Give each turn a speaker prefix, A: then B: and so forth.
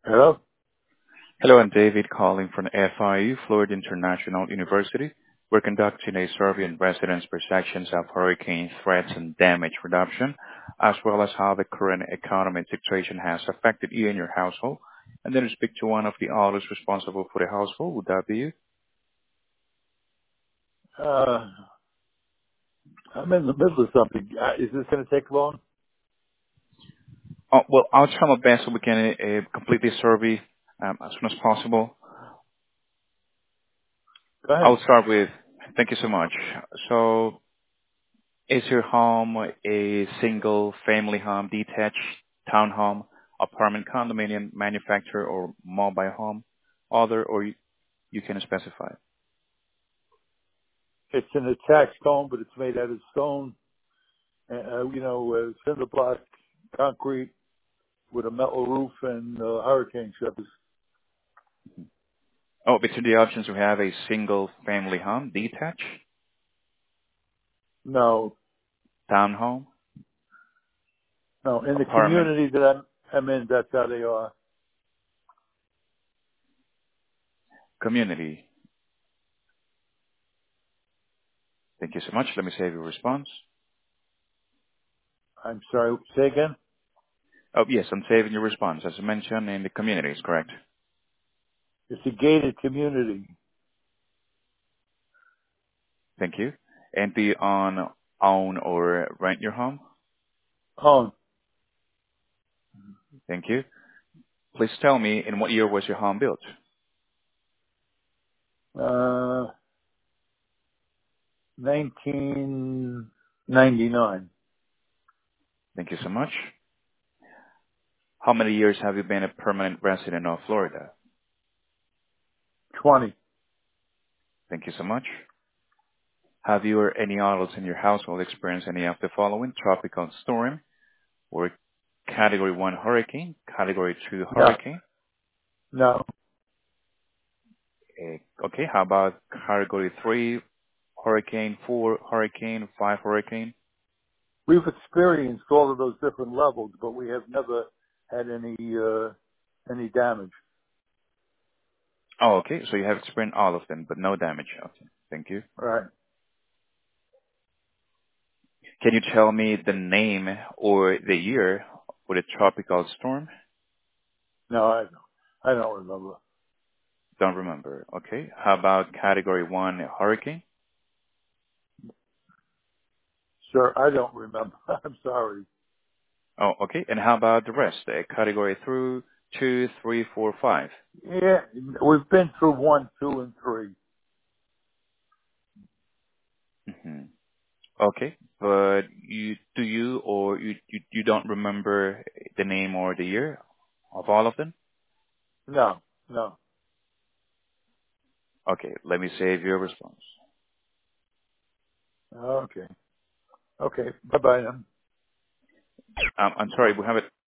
A: Hello?
B: Hello, I'm David calling from FIU, Florida International University. We're conducting a survey on residents' perceptions of hurricane threats and damage reduction, as well as how the current economic situation has affected you and your household. And then to speak to one of the others responsible for the household. Would that be you?
A: Uh, I'm in the middle of something. Is this going to take long?
B: Oh, well, I'll try my best so we can complete this survey as soon as possible.
A: Go ahead.
B: I'll start with, thank you so much. So is your home a single family home, detached, townhome, apartment, condominium, manufactured, or mobile home? Other, or you can specify.
A: It's an attached home, but it's made out of stone, cinder block, concrete with a metal roof and hurricane shutters.
B: Oh, between the options we have a single family home, detached,
A: No,
B: townhome,
A: no. In the
B: apartment,
A: community that I'm in, that's how they are.
B: community. Thank you so much. Let me save your response.
A: I'm sorry. Say again?
B: Oh, yes, I'm saving your response. As I mentioned, in the community is correct.
A: It's a gated community.
B: Thank you. And do you own or rent your home?
A: Home.
B: Thank you. Please tell me, in what year was your home built?
A: 1999.
B: Thank you so much. How many years have you been a permanent resident of Florida?
A: 20.
B: Thank you so much. Have you or any adults in your household experienced any of the following: tropical storm or Category 1 hurricane, Category 2
A: No,
B: hurricane?
A: no.
B: Okay, how about Category 3 hurricane, 4 hurricane, 5 hurricane?
A: We've experienced all of those different levels, but we have never had any damage.
B: Oh, okay, so you have experienced all of them, but no damage. Okay, thank you.
A: Right.
B: Can you tell me the name or the year for the tropical storm?
A: No, I don't remember.
B: Don't remember. Okay. How about Category 1 hurricane?
A: Sir, I don't remember. I'm sorry.
B: Oh, okay. And how about the rest? Category through 2, 3, 4, 5.
A: Yeah, we've been through 1, 2, and 3.
B: Mm-hmm. Okay. But you don't remember the name or the year of all of them?
A: No, no.
B: Okay. Let me save your response.
A: Okay. Okay. Bye-bye then.
B: I'm sorry. We have a